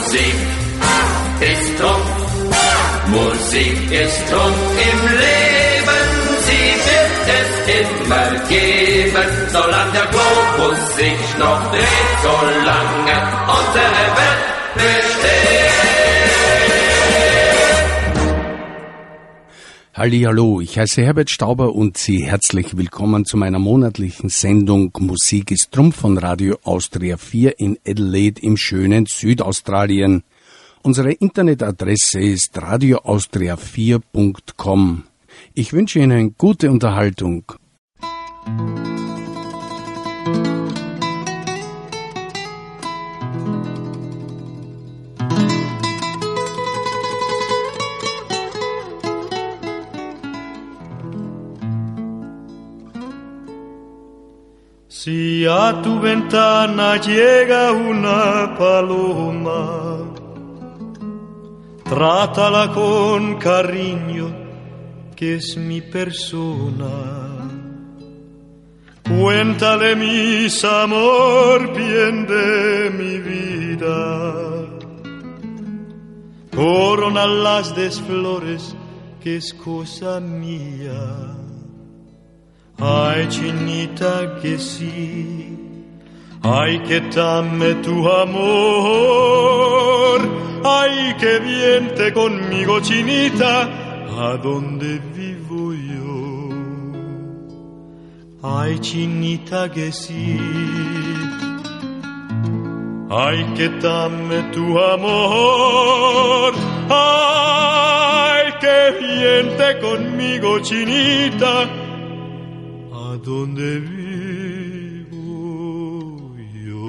Musik ist Trumpf. Musik ist Trumpf im Leben. Sie wird es immer geben, solange der Globus sich noch dreht, solange unsere Welt besteht. Hallihallo, ich heiße Herbert Stauber und Sie herzlich willkommen zu meiner monatlichen Sendung Musik ist Trumpf von Radio Austria 4 in Adelaide im schönen Südaustralien. Unsere Internetadresse ist radioaustria4.com. Ich wünsche Ihnen gute Unterhaltung. Si a tu ventana llega una paloma, trátala con cariño, que es mi persona. Cuéntale mis amor, bien de mi vida. Corónalas de flores, que es cosa mía. Ay, chinita, que sí, ay, que dame tu amor, ay, que viente conmigo, chinita, a donde vivo yo. Ay, chinita, que sí, ay, que dame tu amor, ay, que viente conmigo, chinita, donde vivo yo.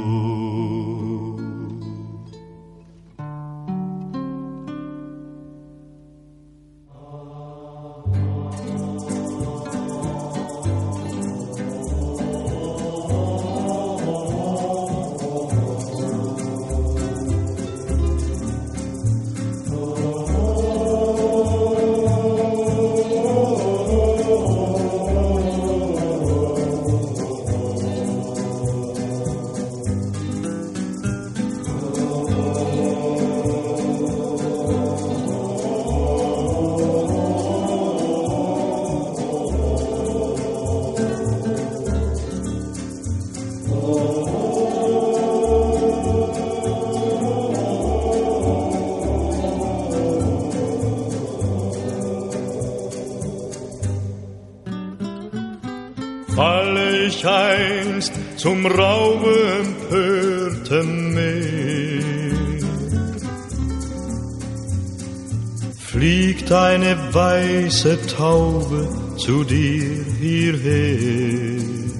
Falle ich einst zum Raube empörtem Meer, fliegt eine weiße Taube zu dir hierher.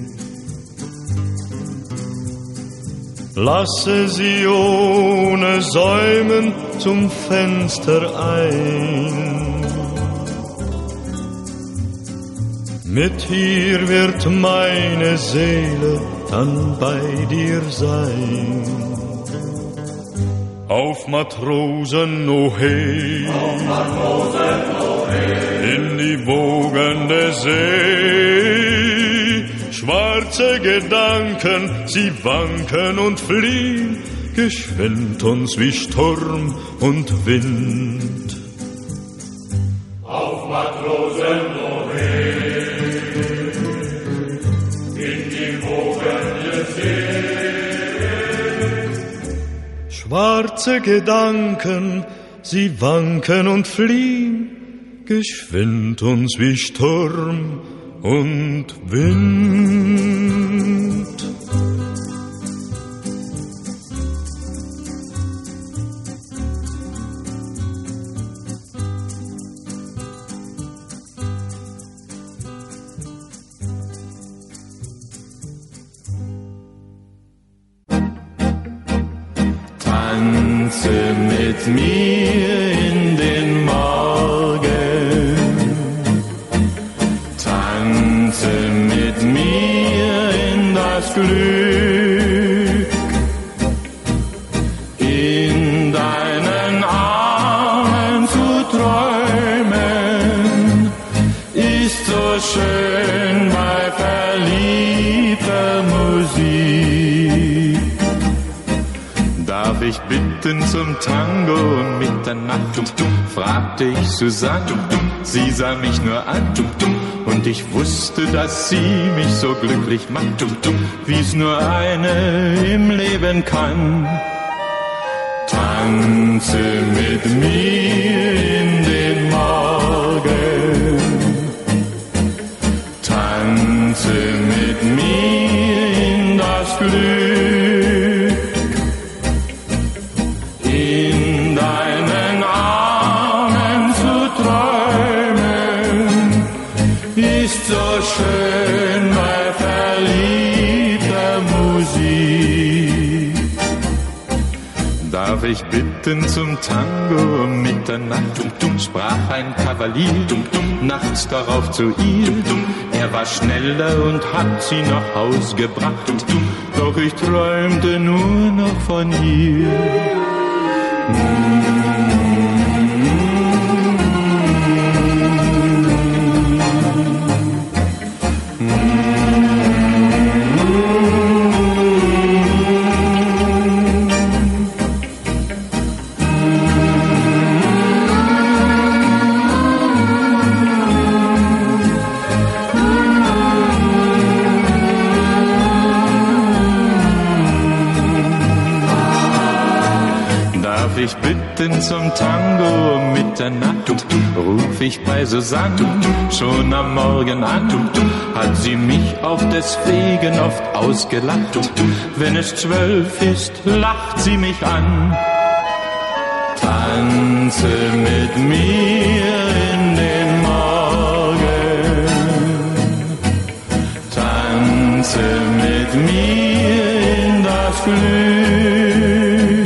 Lasse sie ohne Säumen zum Fenster ein. Mit ihr wird meine Seele dann bei dir sein. Auf Matrosen, oh hey, auf Matrosen, oh hey, in die Wogen der See. Schwarze Gedanken, sie wanken und fliehen, geschwind uns wie Sturm und Wind. Auf Matrosen, oh hey, schwarze Gedanken, sie wanken und fliehen, geschwind uns wie Sturm und Wind. Tanze mit mir in den Morgen, tanze mit mir in das Glück, in deinen Armen zu träumen, ist so schön bei verliebter Musik. Darf ich bitten, bitten zum Tango um Mitternacht, fragte ich Susanne, sie sah mich nur an, und ich wusste, dass sie mich so glücklich macht, wie's nur eine im Leben kann. Tanze mit mir in den Morgen, tanze mit mir in das Glück, in deinen Armen zu träumen, ist so schön bei verliebter Musik. Darf ich bitten zum Tango um Mitternacht, sprach ein Kavalier, nachts darauf zu ihr. Er war schneller und hat sie nach Haus gebracht, doch ich träumte nur noch von ihr. Ich bitten zum Tango um Mitternacht, ruf ich bei Susanne schon am Morgen an, hat sie mich auf deswegen oft ausgelacht, wenn es 12 ist, lacht sie mich an. Tanze mit mir in den Morgen, tanze mit mir in das Glück,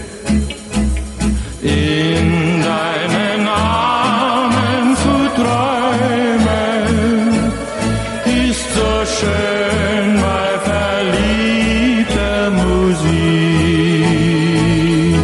in deinen Armen zu träumen, ist so schön bei verliebter Musik.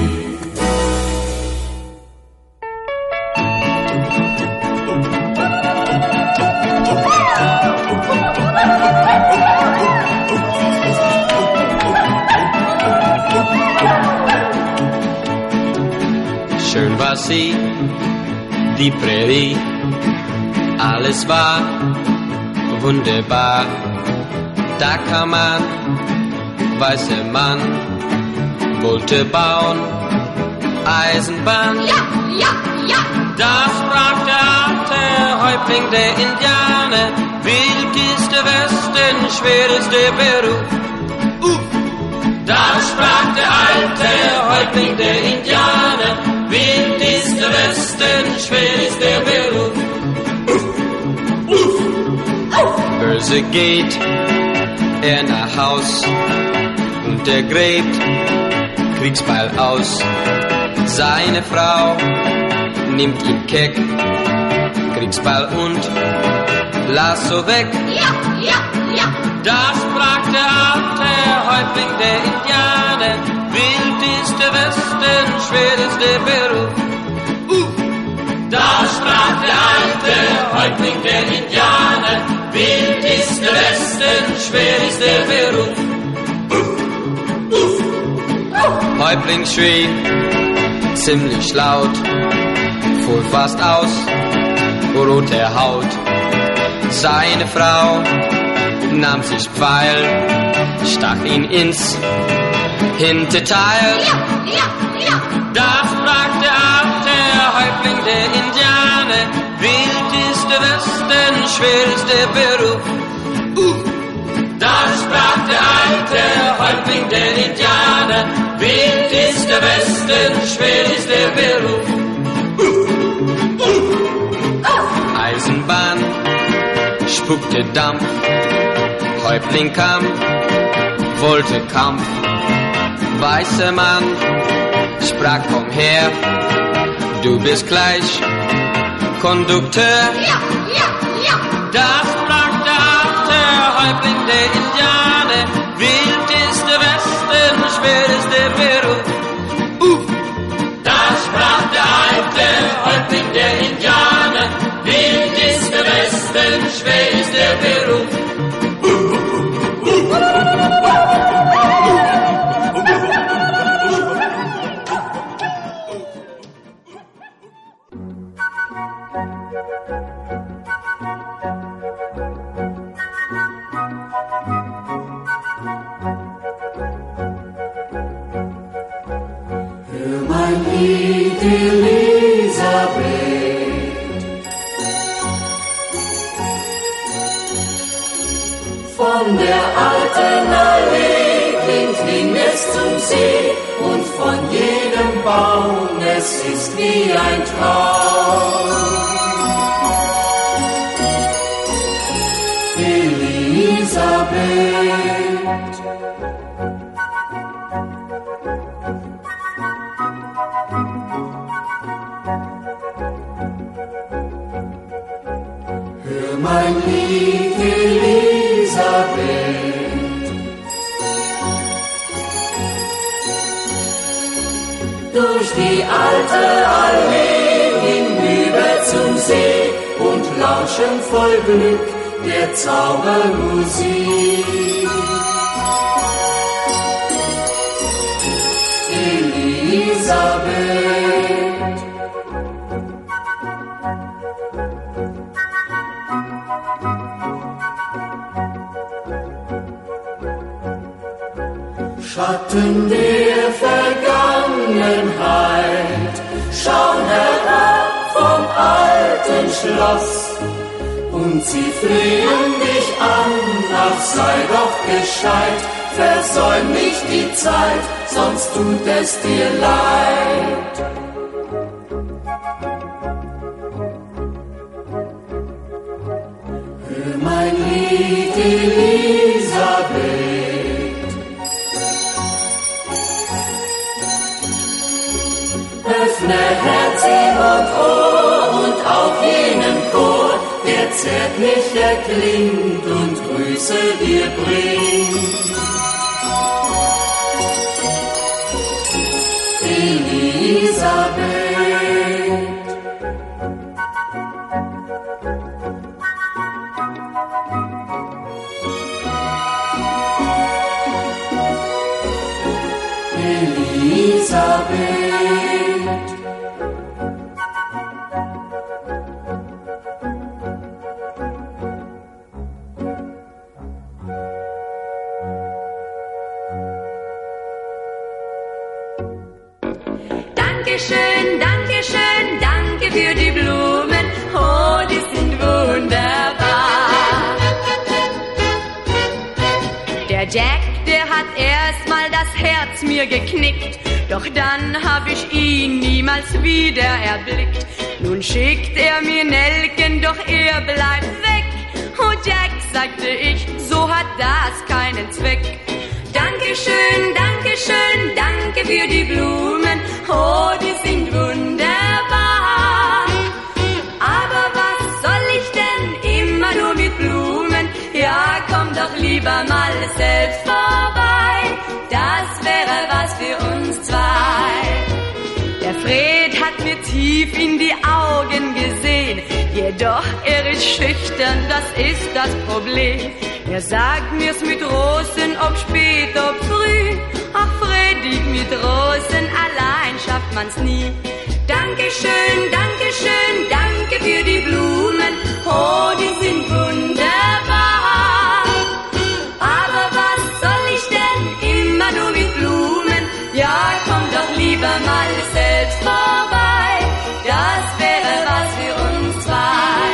Schön war sie, die Prärie, alles war wunderbar. Da kam man, weißer Mann, wollte bauen, Eisenbahn. Ja, ja, ja. Da sprach der alte Häuptling der Indianer, wild ist der Westen, schwer ist der Beruf. Da sprach der alte Häuptling der Indianer, wild ist der Westen, schwer ist der Beruf. Börse geht er nach Haus und er gräbt Kriegsbeil aus. Seine Frau nimmt ihn keck, Kriegsbeil und Lasso weg. Ja, ja, ja. Da sprach der alte Häuptling der Indianer, wild ist der Westen, schwer ist der Beruf. Da sprach der alte Häuptling der Indianer, wild ist der Westen, schwer ist der Beruf. Häuptling schrie ziemlich laut, fuhr fast aus, rote Haut. Seine Frau nahm sich Pfeil, stach ihn ins Hinterteil. Ja, ja, ja. Da sprach der alte Häuptling der Indianer, wild ist der Westen, schwer ist der Beruf. Da sprach der alte Häuptling der Indianer, wild ist der Westen, schwer ist der Beruf. Eisenbahn spuckte Dampf, Häuptling kam, wollte Kampf. Weißer Mann sprach, komm her, du bist gleich Kondukteur. Ja, ja, ja. Da sprach der alte Häuptling der Indianer, wild ist der Westen, schwer ist der Beruf. Da sprach der alte Häuptling der Indianer, wild ist der Westen, schwer ist der Beruf. Hör mein Lied, Elisabeth. Von der alten Allee klingt hin es zum See und von jedem Baum, es ist wie ein Traum. Elisabeth. Hör mein Lied, Elisabeth. Durch die alte Allee hinüber zum See und lauschen voll Glück der Zaubermusik. Elisabeth. Schatten der Vergangenheit schauen herab vom alten Schloss und sie flehen dich an, ach sei doch gescheit, versäum nicht die Zeit, sonst tut es dir leid. Hör mein Lied, Elisabeth. Öffne Herz, Sinn und Ohr und auf jenen Chor, der zärtlicher klingt und Grüße dir bringt. Elisabeth. Elisabeth. Dankeschön, Dankeschön, danke für die Blumen, oh, die sind wunderbar. Der Jack, der hat erstmal das Herz mir geknickt, doch dann hab ich ihn niemals wieder erblickt. Nun schickt er mir Nelken, doch er bleibt weg. Oh Jack, sagte ich, so hat das keinen Zweck. Dankeschön, Dankeschön, danke für die Blumen, oh, die sind wunderbar. Aber was soll ich denn immer nur mit Blumen? Ja, komm doch lieber mal selbst vorbei, das wäre was für uns zwei. Der Fred hat mir tief in die Augen gesehen, jedoch er ist schüchtern, das ist das Problem. Er sagt mir's mit Rosen, ob spät, ob früh. Ach Freddy, mit Rosen allein schafft man's nie. Dankeschön, Dankeschön, danke für die Blumen, oh, die sind wunderbar. Aber was soll ich denn immer nur mit Blumen? Ja, komm doch lieber mal selbst vorbei, das wäre was für uns zwei.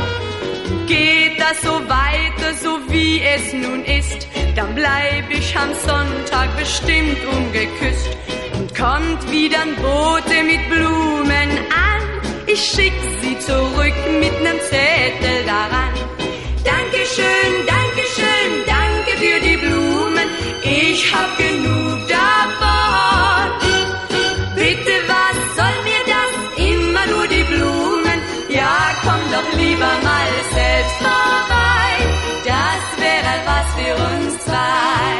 Geht das so weiter, so wie es nun ist, dann bleib ich am Sonntag bestimmt ungeküsst. Und kommt wieder ein Bote mit Blumen an, ich schick sie zurück mit nem Zettel daran. Dankeschön, Dankeschön, danke für die Blumen, ich hab genug davon. Bitte, was soll mir das, immer nur die Blumen? Ja, komm doch lieber mal selbst vorbei, das wäre was für uns zwei.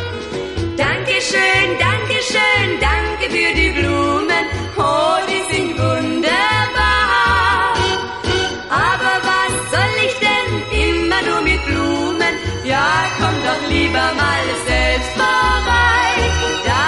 Dankeschön, Dankeschön, danke für die Blumen, oh, die sind wunderbar. Aber was soll ich denn immer nur mit Blumen? Ja, komm doch lieber mal selbst vorbei,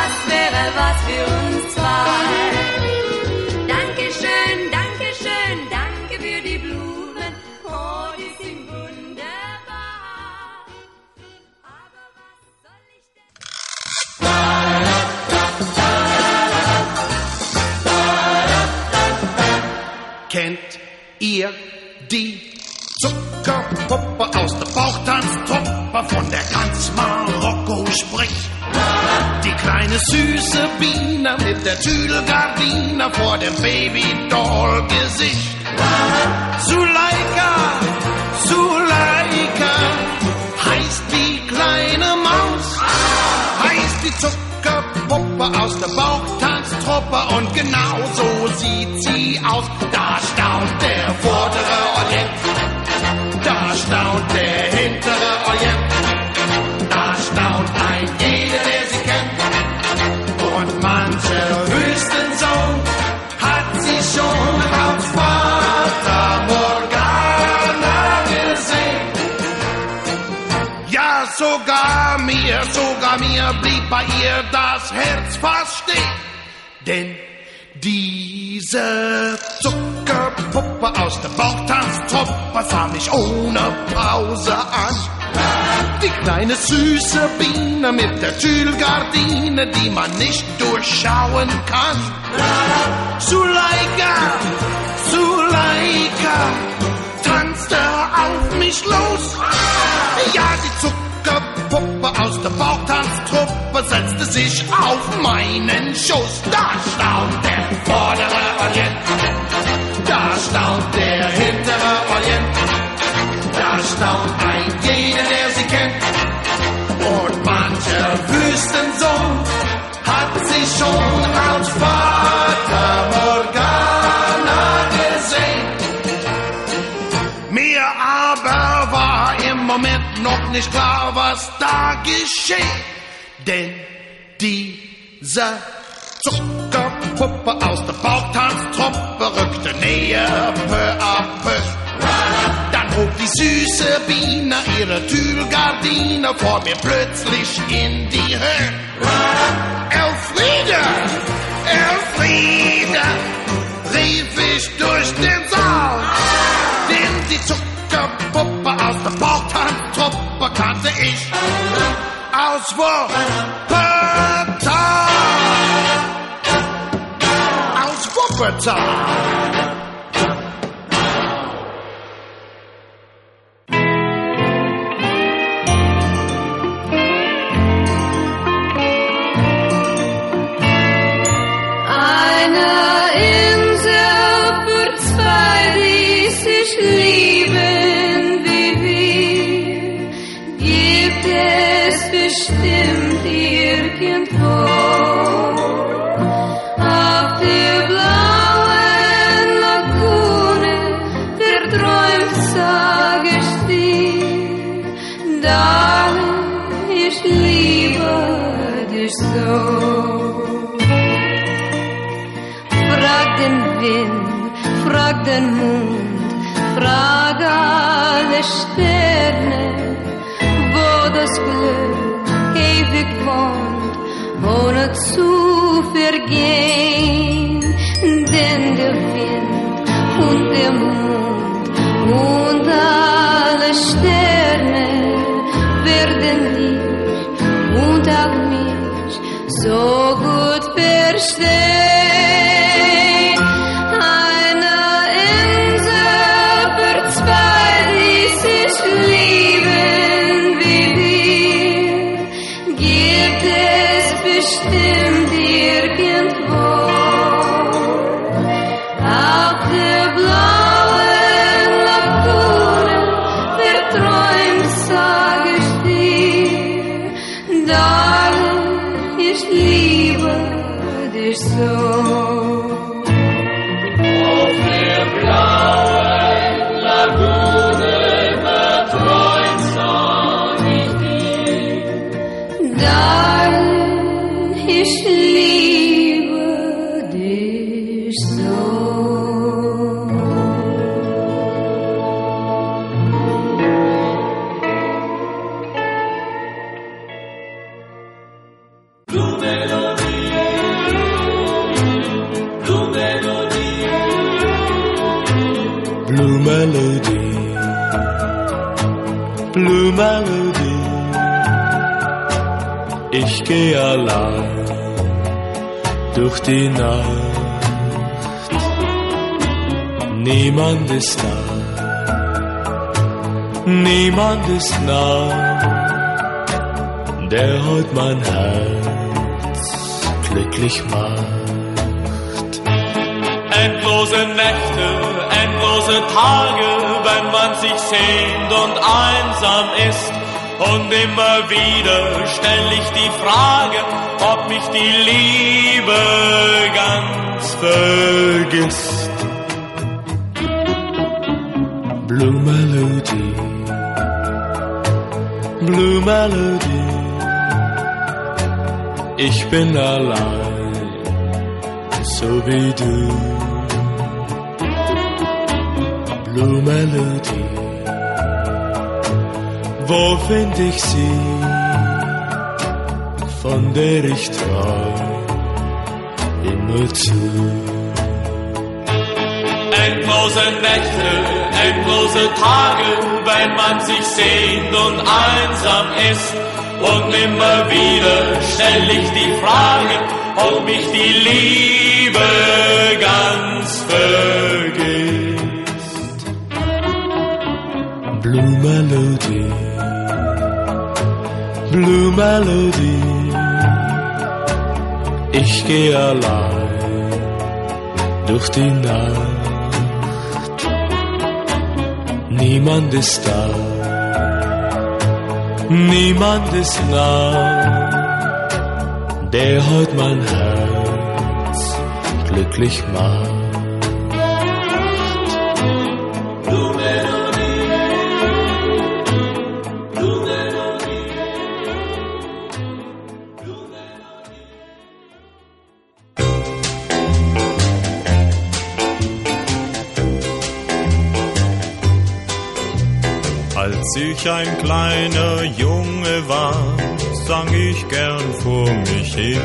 ihr die Zuckerpuppe aus der Bauchtanztruppe, von der ganz Marokko spricht? Die kleine süße Biene mit der Tüdelgardine vor dem Babydoll-Gesicht. Zuleika, Zuleika, heißt die kleine Maus, heißt die Zuckerpuppe aus der Bauchtanztruppe und genau so sieht sie aus. Da staunt der vordere Orient, da staunt der hintere Orient, da staunt ein jeder, der sie kennt. Und mancher Wüstensohn hat sie schon als Fata Morgana gesehen. Ja, sogar mir blieb bei ihr das Herz fast stehen. Denn diese Zuckerpuppe aus der Bauchtanztruppe sah mich ohne Pause an. Die kleine süße Biene mit der Tüllgardine, die man nicht durchschauen kann. Zuleika, Zuleika, tanzte auf mich los. Ja, die Zuckerpuppe aus der Bauchtanztruppe setzte sich auf meinen Schoß. Da staunt der vordere Orient, da staunt der hintere Orient, da staunt ein jeder, der sie kennt. Und mancher Wüstensohn hat sie schon als Fata Morgana gesehen. Mir aber war im Moment noch nicht klar, was da geschieht. Denn diese Zuckerpuppe aus der Bauchtanztruppe rückte näher peu à peu. Dann hob die süße Biene ihre Tüllgardine vor mir plötzlich in die Höhe. Elfriede, Elfriede, rief ich durch den Saal. Denn die Zuckerpuppe aus der Bauchtanztruppe kannte ich aus Wuppertal. Aus Wuppertal. Lieben wie wir, gibt es bestimmt irgendwo auf der blauen Lagune, verträumt, sag ich dir, Darling, ich liebe dich so. Frag den Wind, frag den Mond, frag alle Sterne, wo das Glück ewig wohnt, ohne zu vergehen. Denn der Wind und der Mond und alle Sterne werden dich und auch mich so gut verstehen. Bestimmt irgendwo auf der blauen Lagune, verträumt, sag ich dir, Darling, ich liebe dich so. Auf der blauen Lagune, verträumt, sag ich dir, Darling, ich liebe dich so. Blue Melodie, Blue Melodie, Blue Melodie, Blue Melodie. Ich geh allein durch die Nacht, Niemand ist da, niemand ist nah, der heute mein Herz glücklich macht. Endlose Nächte, endlose Tage, wenn man sich sehnt und einsam ist. Und immer wieder stell ich die Frage, ob mich die Liebe ganz vergisst. Blue Melody, Blue Melody, ich bin allein, so wie du. Blue Melody, wo find ich sie, von der ich träum immerzu? Endlose Nächte, endlose Tage, wenn man sich sehnt und einsam ist. Und immer wieder stell ich die Frage, ob mich die Liebe ganz vergisst. Blue Melody, Blue Melody, ich geh allein durch die Nacht. Niemand ist da, niemand ist nah, der heute mein Herz glücklich macht. Als ich ein kleiner Junge war, sang ich gern vor mich hin.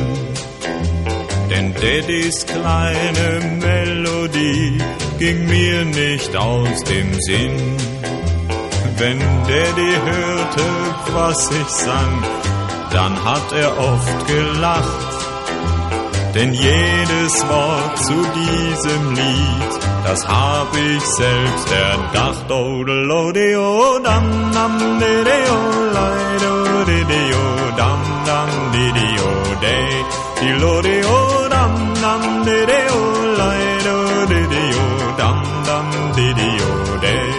Denn Daddys kleine Melodie ging mir nicht aus dem Sinn. Wenn Daddy hörte, was ich sang, dann hat er oft gelacht. Denn jedes Wort zu diesem Lied, das hab ich selbst erdacht. Oh, lodi, oh, dam, dam, didi, oh, leido, didi, oh, dam, dam, didi, oh, day. Di, lodi, oh, dam, dam, didi, oh, leido, didi, oh, dam, dam, didi, oh, day.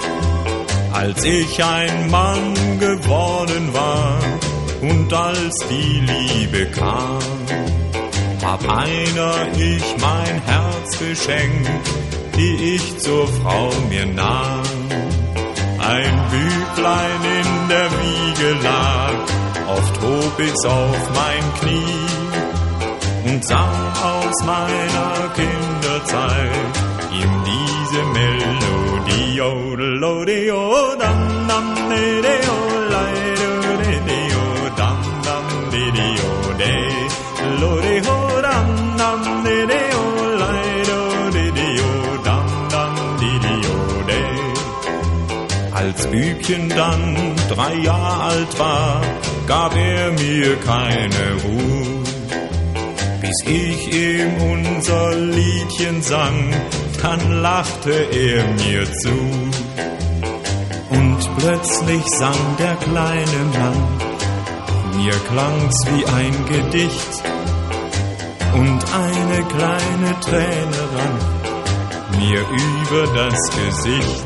Als ich ein Mann geworden war und als die Liebe kam, hab einer ich mein Herz geschenkt, die ich zur Frau mir nahm. Ein Büchlein in der Wiege lag, oft hob ich's auf mein Knie und sang aus meiner Kinderzeit ihm diese Melodie. Oh, lodi, oh, dam, dam, didi, oh, leido, didi, oh, dam, dam, didi, oh, day. Lodi, oh, dam, dam, didi, oh, leido, didi, oh, dam, dam, didi, oh, day. Als Bübchen dann 3 Jahre alt war, gab er mir keine Ruhe, bis ich ihm unser Liedchen sang, dann lachte er mir zu. Und plötzlich sang der kleine Mann, mir klang's wie ein Gedicht, und eine kleine Träne rann mir über das Gesicht.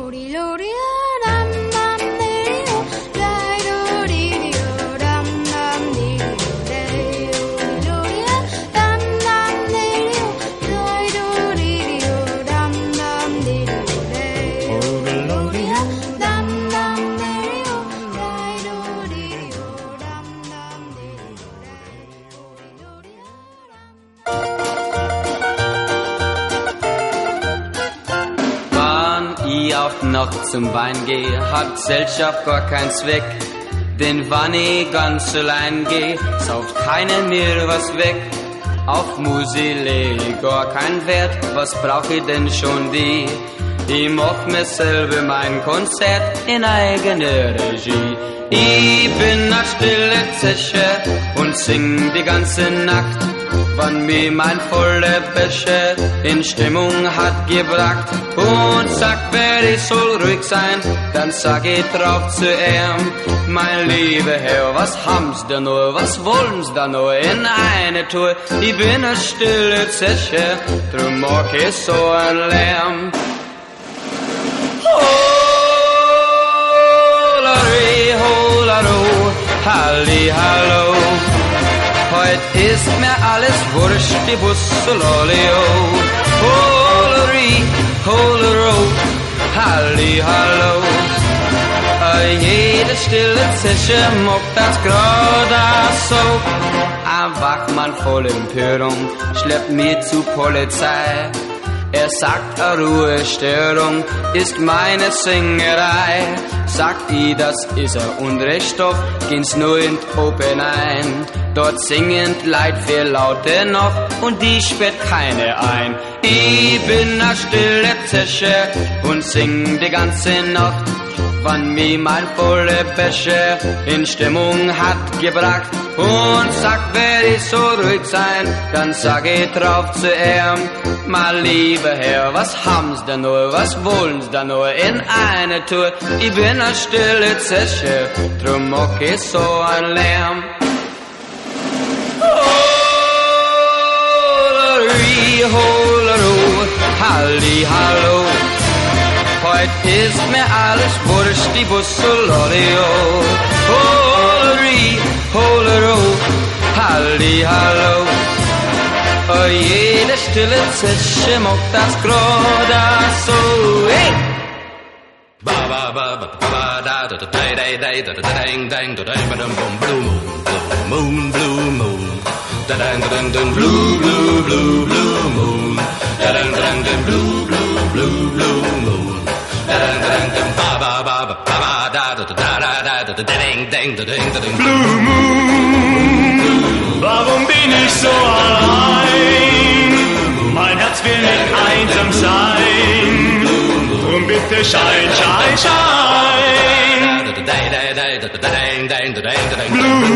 Noch zum Wein geh, hat Gesellschaft gar keinen Zweck. Denn wann ich ganz allein geh, sauft keiner mir was weg. Auf Musik leg ich gar keinen Wert, was brauch ich denn schon die? Ich mach mir selber mein Konzert in eigener Regie. Ich bin a stille Zeche und sing die ganze Nacht. wann mir mein voller Becher in Stimmung hat gebracht und sagt, wer ich soll ruhig sein, dann sag ich drauf zu ihm, mein lieber Herr, was haben's da nur, was wollen's da nur in eine Tour, ich bin ein stille Zecher, drum mag ich so ein Lärm. Holari, holaro, halli, hallo, heut ist mir alles wurscht, die Busselolio. Holari, holaro, halli, hallo, jede stille Zische mag das grad so. Ein Wachmann voll Empörung schleppt mich zur Polizei. Er sagt, eine Ruhestörung ist meine Singerei. Sagt ich, das ist ein Unrechtsstoff, gehen's nur in die Open ein. Dort singend Leid viel Laute noch und die sperrt keine ein. Ich bin a stille Zische und sing die ganze Nacht. Wann mir mein voller Becher in Stimmung hat gebracht und sagt, wer ich so ruhig sein, dann sag ich drauf zu ihm, mein lieber Herr, was haben's da nur, was wollen's da nur in eine Tour, ich bin a stille Zische, drum mag ich so ein Lärm. Holari, holaro, halli, hallo, heut ist mir alles wurscht, die Busselolio. Holari, holaro, halli, hallo, jede stille Zische mag das grad so. Hey! Ba ba ba ba ba da da da da da da da dang dang da dang ba boom blue moon blue moon da dang dang dang blue blue blue blue moon da dang dang dang blue blue blue blue moon da dang dang dang ba ba ba ba ba da da da da da da dang dang da dang dang Blue Moon, warum bin ich so allein? Mein Herz will nicht einsam sein. Drum bitte schein, schein, schein. Blue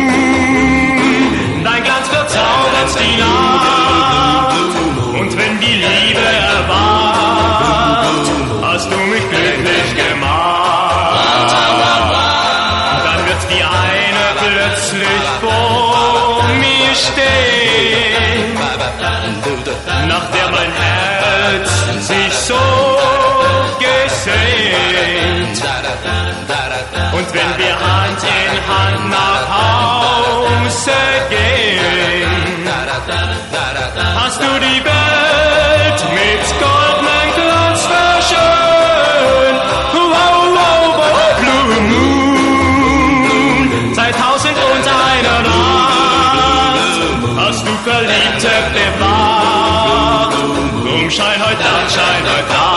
Moon, dein Glanz verzaubert die Nacht. Und wenn die Liebe erwacht, hast du mich glücklich gemacht. Dann wird die eine plötzlich vor mir stehen, nach der mein Herz sich so gesehnt. Und wenn wir Hand in Hand nach Hause gehen, hast du die Welt mit goldenen Glanz verschönt. Wow, wow, wow, Blue Moon, seit 1001 Nacht hast du Verliebte bewahrt. Drum schein heut Nacht, schein heut Nacht.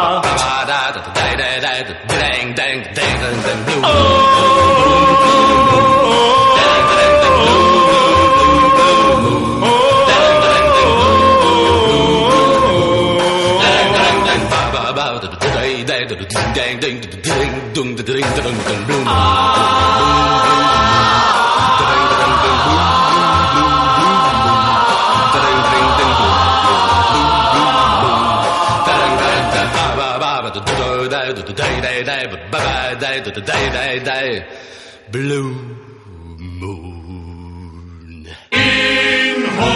Blue Moon. In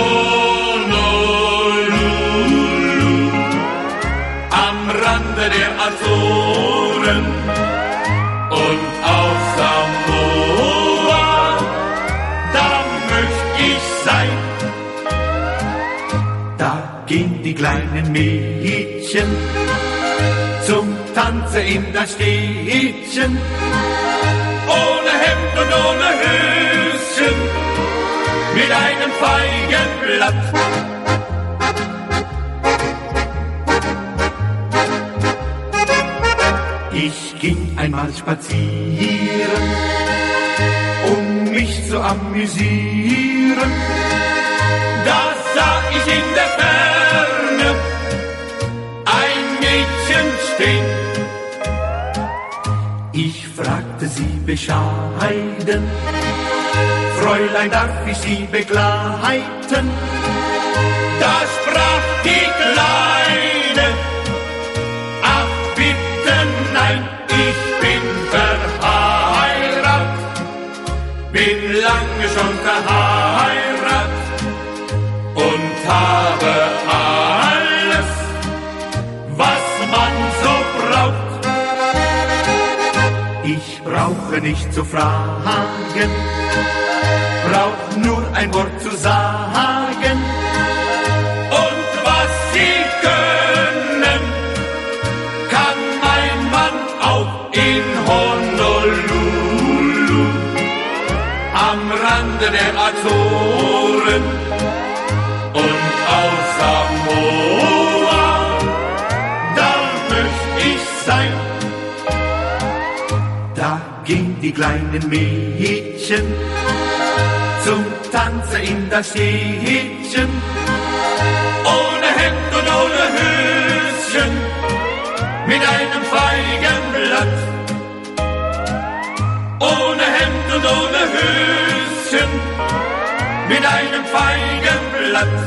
Honolulu, am Rande der Azoren und auf Samoa, da möcht ich sein. Da gehen die kleinen Mädchen zum Tanze in das Städtchen, ohne Hemd und ohne Höschen, mit einem Feigenblatt. Ich ging einmal spazieren, um mich zu amüsieren. Da sah ich in der Ferne ein Mädchen stehen. Ich fragte sie bescheiden, Fräulein, darf ich Sie begleiten? Da sprach die Kleine, ach bitte nein, ich bin verheiratet, bin lange schon verheiratet und habe alles, was man so braucht. Ich brauche nicht zu fragen, brauch nur ein Wort zu sagen. Und was Sie können, kann mein Mann auch in Honolulu, am Rande der Azoren und auf Samoa, da möcht ich sein. Da ging die kleinen Mädchen zum Tanze in das Städtchen. Ohne Hemd und ohne Höschen, mit einem Feigenblatt. Ohne Hemd und ohne Höschen, mit einem Feigenblatt.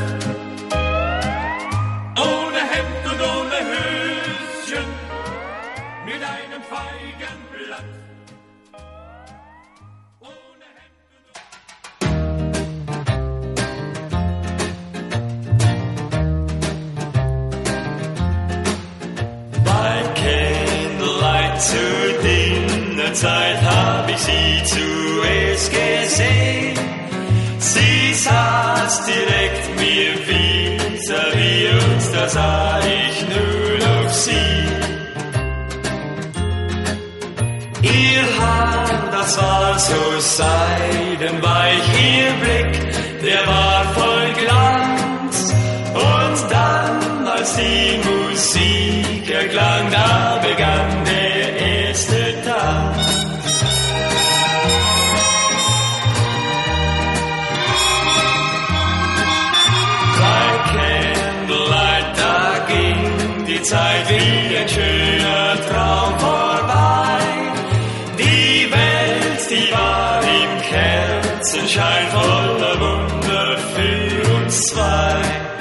Ohne Hemd und ohne Höschen, mit einem Feigenblatt. Zur Dinnerzeit hab ich sie zuerst gesehen. Sie saß direkt mir vis-à-vis und da sah ich nur noch sie. Ihr Haar, das war so seidenweich, ihr Blick, der war voll Glanz. Und dann, als die Musik erklang, da begann der erste Tanz. Bei Candlelight, da ging die Zeit wie ein schöner Traum vorbei. Die Welt, die war im Kerzenschein voller Wunder für uns zwei.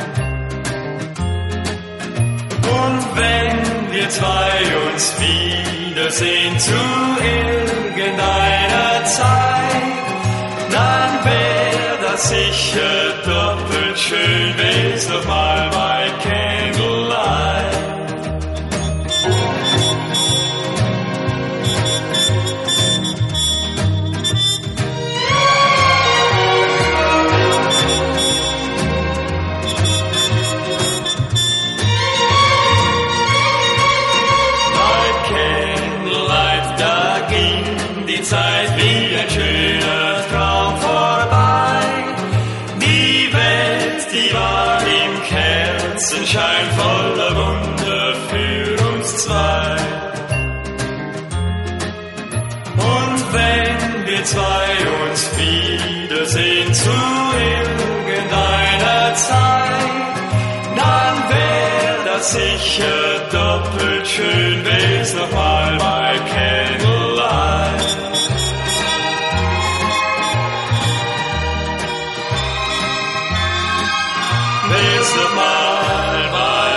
Und wenn wir zwei uns wiedersehen zu irgendeiner Zeit, dann wär das sicher doppelt schön, wenn's noch mal bei Candlelight. Zeit wie ein schöner Traum vorbei. Die Welt, die war im Kerzenschein voller Wunder für uns zwei. Und wenn wir zwei uns wiedersehen zu irgendeiner Zeit, dann wär das sicher doppelt schön, wenn's noch mal bei Candlelight. Wenn's noch mal bei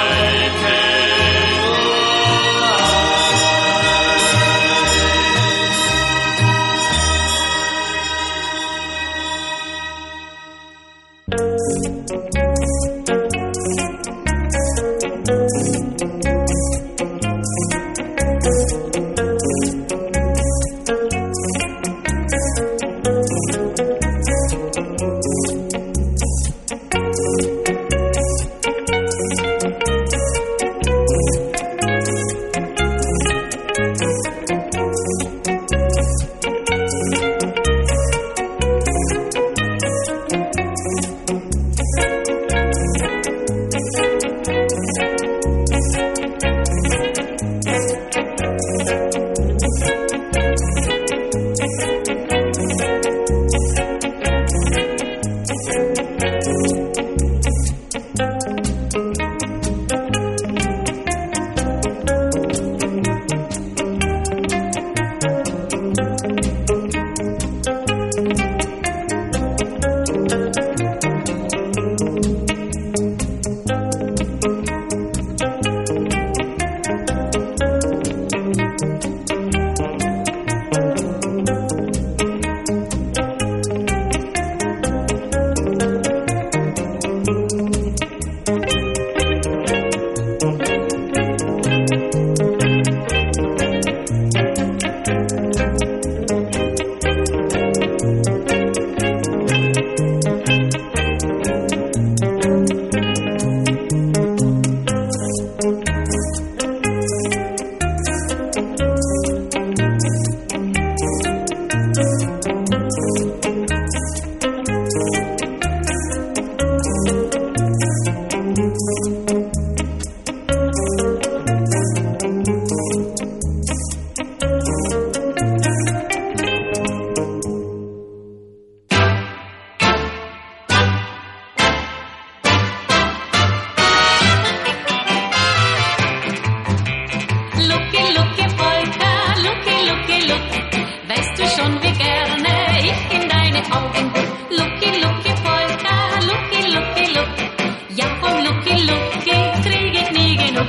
Lucky, Lucky, krieg ich nie genug.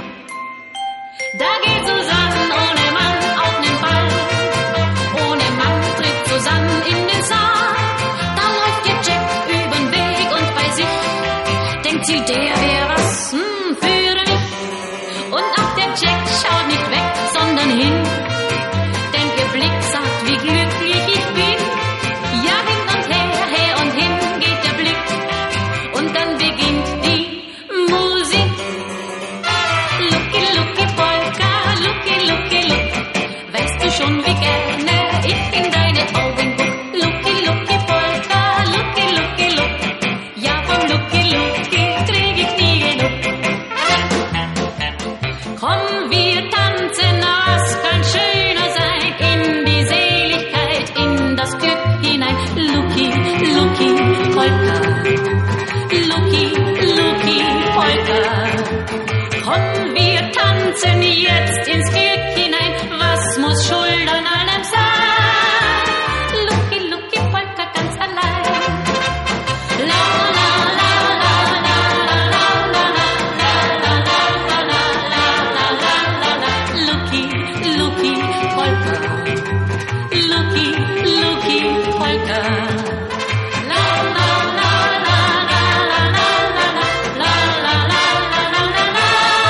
Da geht Susanne ohne Mann auf den Ball. Ohne Mann tritt Susanne in den Saal. Da läuft ihr Jack übern Weg und bei sich denkt sie, der wär was für mich. Und auch der Jack schaut nicht weg, sondern hin. Denn ihr Blick sagt, wie glücklich ich bin. Ja, hin und hin geht der Blick. Und dann beginnt die Musik. Lucky, Lucky Polka, Lucky, Lucky, Luck. Weißt du schon, wie gerne ich in deine Augen guck? Lucky, Lucky Polka, Lucky, Lucky, Luck. Ja, vom Lucky, Lucky krieg ich nie genug. Komm, wir tanzen, was kann schöner sein, in die Seligkeit, in das Glück hinein. Lucky, Lucky Polka, Lucky, Lucky Polka. Komm, wir tanzen jetzt ins Glück hinein, was muss schuld an allem sein? Lucky, Lucky Polka ganz allein. La la la la la la la la la la la. Lucky, Lucky Polka, Lucky, Lucky Polka. La la la la la la la la la la la la la.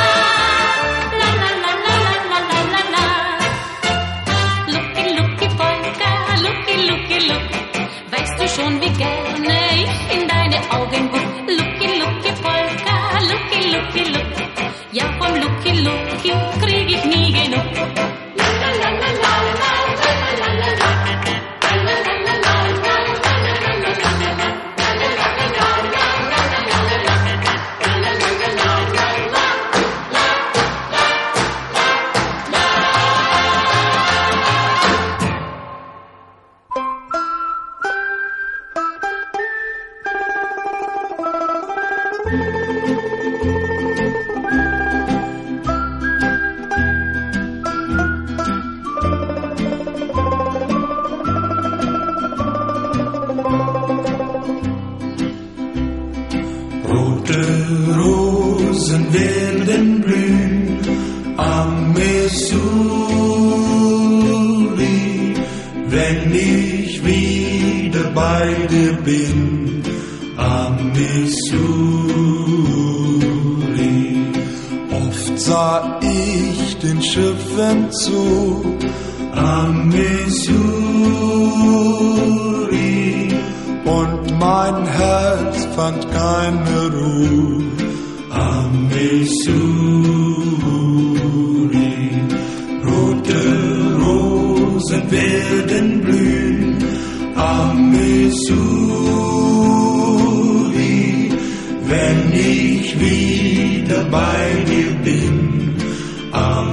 Lucky, Lucky Polka, Lucky, Lucky, Luck. Weißt du schon, wie gerne ich in deine Augen guck? Lucky, Lucky Polka, Lucky, Lucky, Luck. Ja, vom Lucky, Lucky krieg ich nie genug. Rote Rosen werden blühen am Missouri, wenn ich wieder bei dir bin, am Missouri. Oft sah ich den Schiffen zu, am Missouri, und mein Herz fand keine Ruhe, am Missouri. Rote Rosen werden blühen am Missouri, wenn ich wieder bei dir bin, am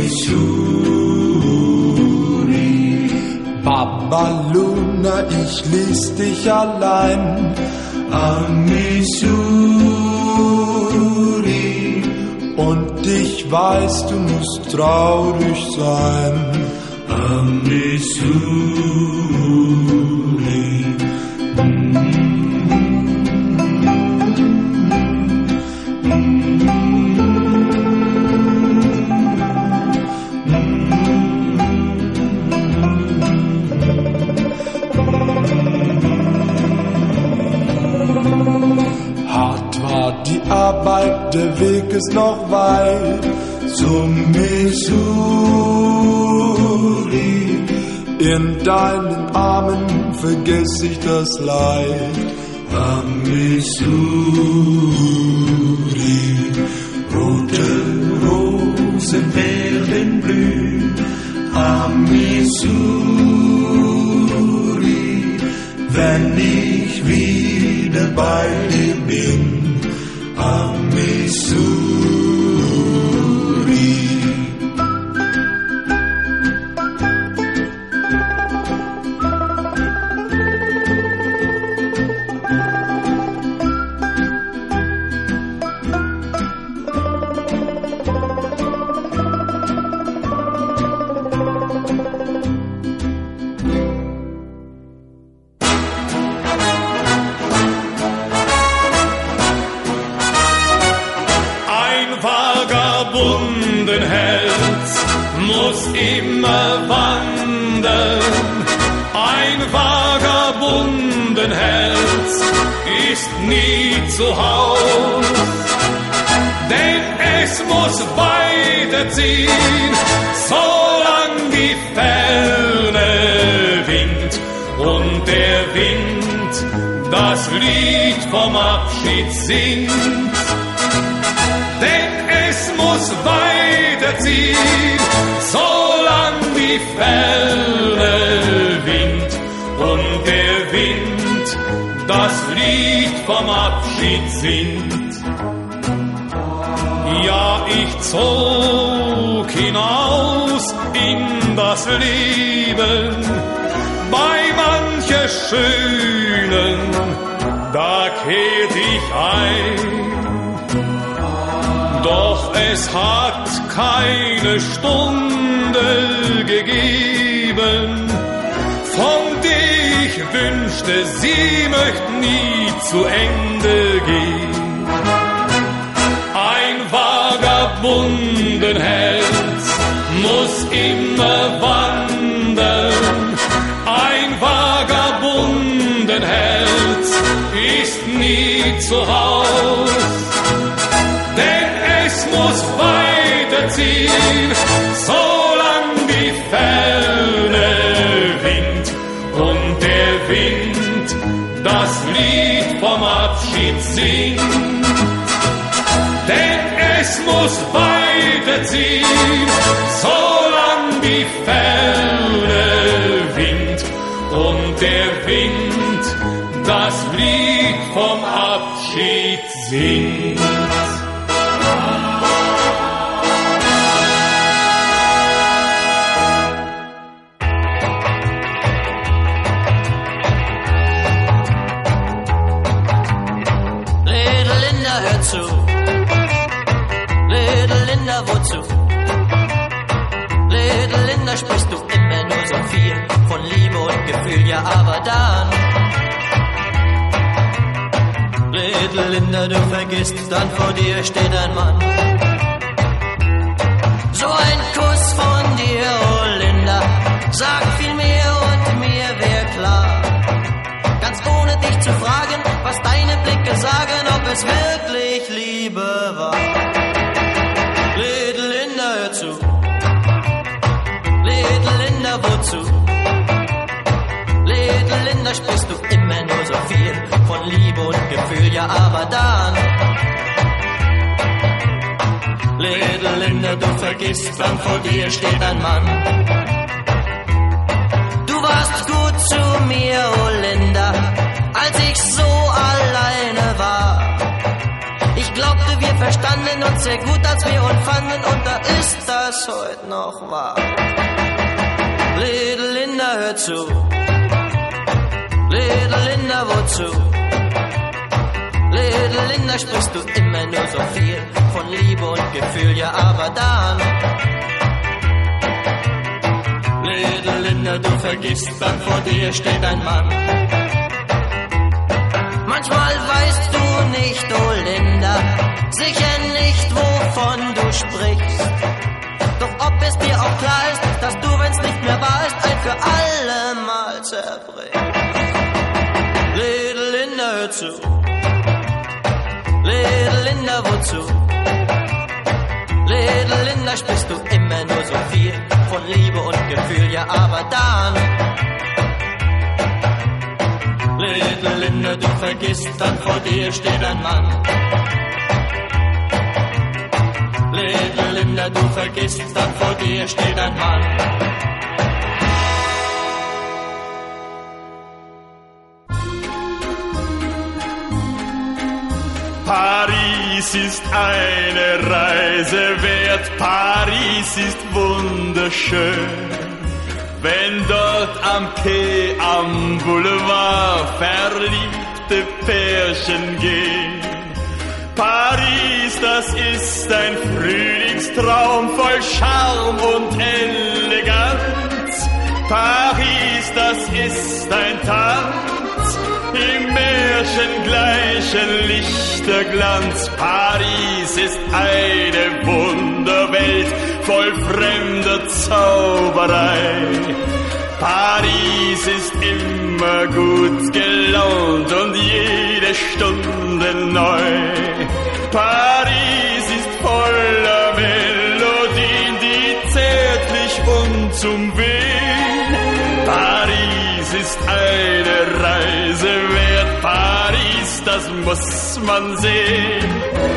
Missouri. Baba Luna, ich ließ dich allein am Missouri, und ich weiß, du musst traurig sein am Missouri. Die Arbeit, der Weg ist noch weit zum Missouri. In deinen Armen vergess ich das Leid am Missouri. Rote Rosen werden blühen am Missouri, wenn ich wieder bei dir bin, am Missouri. Vagabundenherz muss immer wandern. Ein Vagabundenherz ist nie zu Haus, denn es muss weiterziehen, solang die Ferne winkt und der Wind das Lied vom Abschied singt. Denn es muss weiterziehen, solang die Ferne winkt und der Wind das Lied vom Abschied singt. Ja, ich zog hinaus in das Leben, bei mancher Schönen, da kehrt ich ein. Doch es hat keine Stunde gegeben, von der ich wünschte, sie möchte nie zu Ende gehen. Ein Vagabundenherz muss immer wandern. Ein Vagabundenherz ist nie zu Haus, denn es muss weiterziehen, solang die Ferne winkt und der Wind das Lied vom Abschied singt. Denn es muss weiterziehen, solang die Ferne winkt und der Wind das Lied vom Abschied singt. Little Linda, hör zu. Little Linda, wozu? Little Linda, sprichst du immer nur so viel von Liebe und Gefühl, ja aber dann. Little Linda, du vergisst, dann vor dir steht ein Mann. So ein Kuss von dir, oh Linda, sagt viel mehr und mir wär klar. Ganz ohne dich zu fragen, was deine Blicke sagen, ob es wirklich Liebe war. Little Linda, hör zu. Little Linda, wozu? Little Linda, sprichst du immer nur so viel von Liebe und Gefühl, ja aber dann. Little Linda, du vergisst, dann vor dir steht ein Mann. Du warst gut zu mir, oh Linda, als ich so alleine war. Ich glaubte, wir verstanden uns sehr gut, als wir uns fanden, und da ist das heute noch wahr. Little Linda, hör zu. Little Linda, wozu? Little Linda, sprichst du immer nur so viel von Liebe und Gefühl, ja aber dann. Little Linda, du vergisst, dann vor dir steht ein Mann. Manchmal weißt du nicht, oh Linda, sicher nicht, wovon du sprichst. Doch ob es dir auch klar ist, dass du, wenn's nicht mehr wahr ist, ein für alle Mal zerbrichst. Little Linda, hör zu. Little Linda, wozu? Little Linda, sprichst du immer nur so viel von Liebe und Gefühl, ja aber dann. Little Linda, du vergisst, dann vor dir steht ein Mann. Little Linda, du vergisst, dann vor dir steht ein Mann. Paris ist eine Reise wert, Paris ist wunderschön. Wenn dort am Quai, am Boulevard verliebte Pärchen gehen. Paris, das ist ein Frühlingstraum voll Charme und Eleganz. Paris, das ist ein Tanz im märchengleichen Lichterglanz. Paris ist eine Wunderwelt voll fremder Zauberei. Paris ist immer gut gelaunt und jede Stunde neu. Paris ist voller Melodien, die zärtlich uns umwehen. Paris ist eine Reise wert, Paris, das muss man sehen.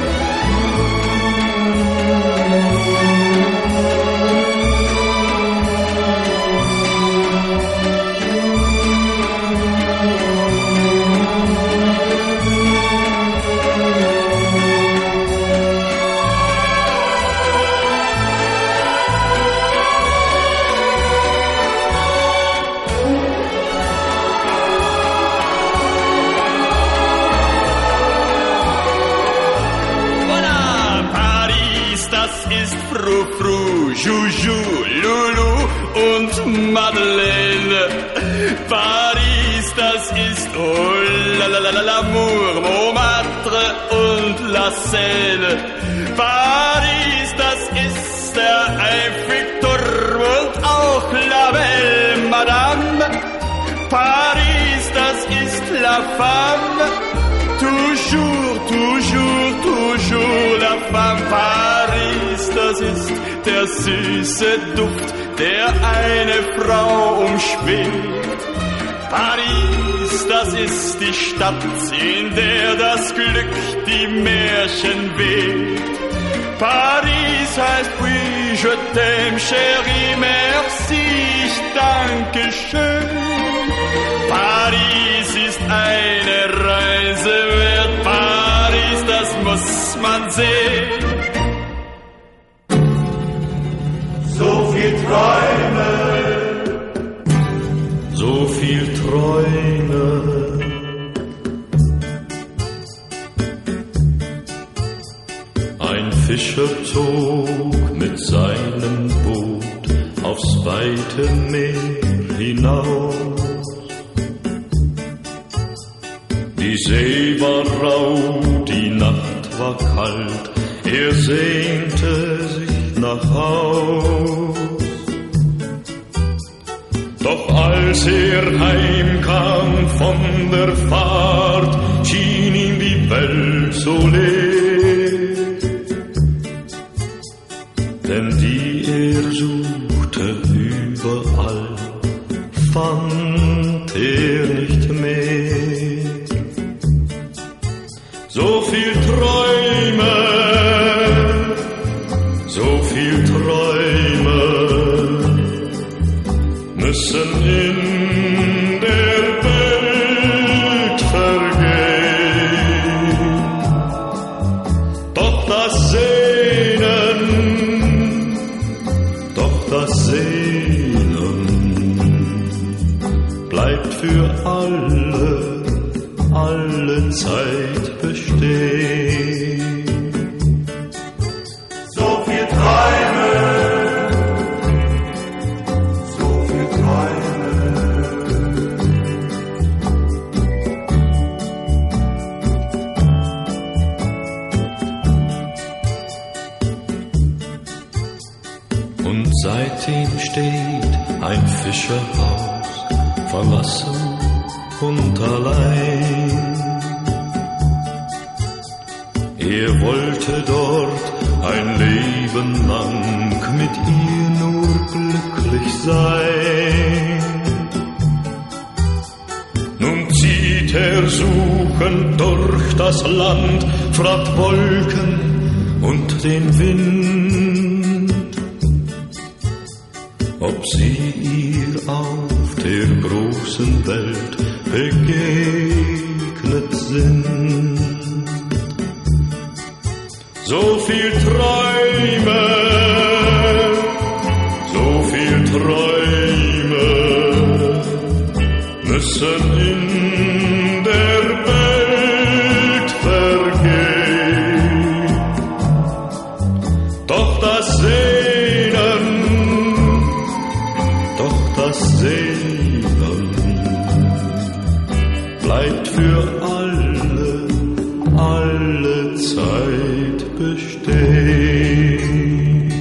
Frou Frou, Joujou, Loulou und Madeleine. Paris, das ist oh la la la la l'amour, Montmartre und la Seine. Paris, das ist der Eiffelturm und auch la belle Madame. Paris, das ist la femme, toujours, toujours, toujours la femme. Paris, das ist der süße Duft, der eine Frau umschwebt. Paris, das ist die Stadt, in der das Glück die Märchen weht. Paris heißt oui, je t'aime, chérie, merci, ich danke schön. Paris ist eine Reise wert, Paris, das muss man sehen. So viel Träume, so viel Träume. Ein Fischer zog mit seinem Boot aufs weite Meer hinaus. Die See war rau, die Nacht war kalt, er sehnte sich nach Haus. Doch als er heimkam von der Fahrt, schien ihm die Welt so leer. Denn die er suchte überall, fand er nicht mehr. So viel Träume, so viel Träume müssen in der Welt vergehen. Doch das Sehnen bleibt für alle Zeit bestehen. So viel Träume, so viel Träume. Und seitdem steht ein Fischerhaus, verlassen und allein. Er wollte dort ein Leben lang mit ihr nur glücklich sein. Nun zieht er suchend durch das Land, fragt Wolken und den Wind, ob sie ihr auf der großen Welt begegnet sind. So viel Träume, so viel Träume müssen in der Welt vergehen. Doch das Sehnen bleibt für alle Zeit bestehen.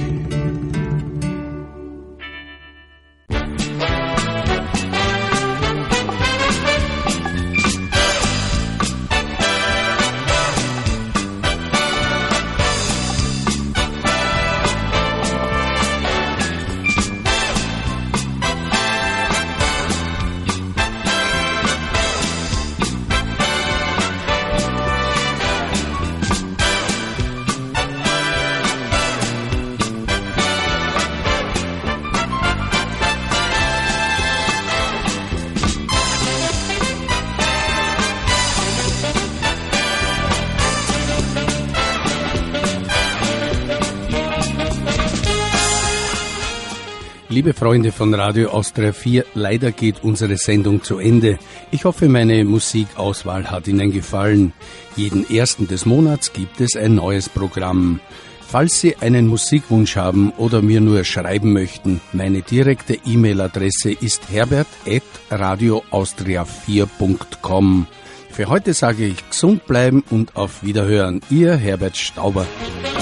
Liebe Freunde von Radio Austria 4, leider geht unsere Sendung zu Ende. Ich hoffe, meine Musikauswahl hat Ihnen gefallen. Jeden 1. des Monats gibt es ein neues Programm. Falls Sie einen Musikwunsch haben oder mir nur schreiben möchten, meine direkte E-Mail-Adresse ist herbert@radioaustria4.com. Für heute sage ich gesund bleiben und auf Wiederhören. Ihr Herbert Stauber.